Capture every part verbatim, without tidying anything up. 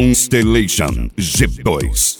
Constellation G dois.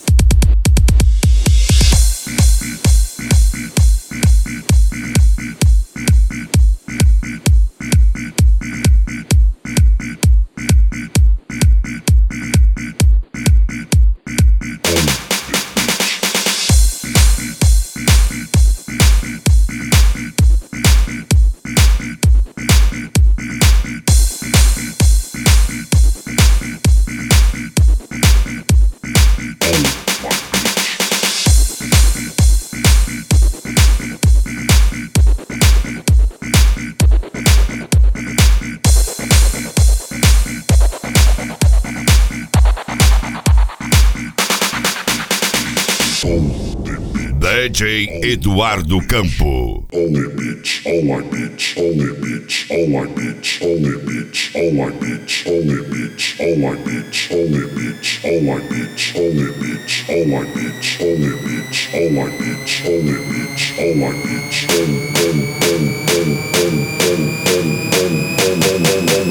D J Eduardo Campo. Only bitch, oh my bitch, only bitch, oh my bitch, only bitch, oh my bitch, only bitch, oh my bitch, only bitch, oh my bitch, only bitch, oh my bitch, only bitch, oh my bitch, only bitch, oh my bitch, boom boom boom boom boom boom boom boom boom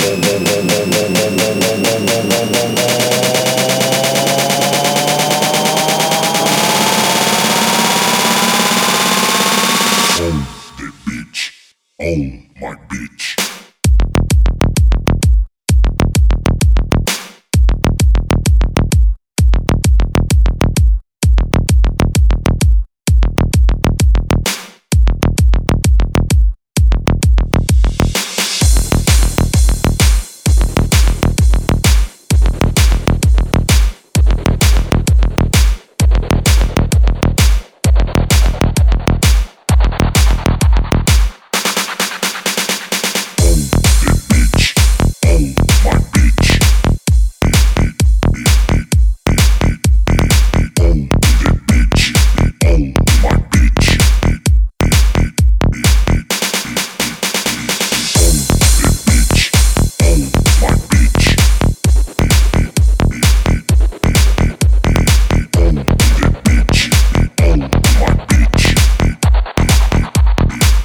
on my bitch.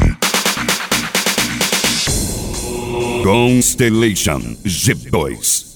Constellation G dois.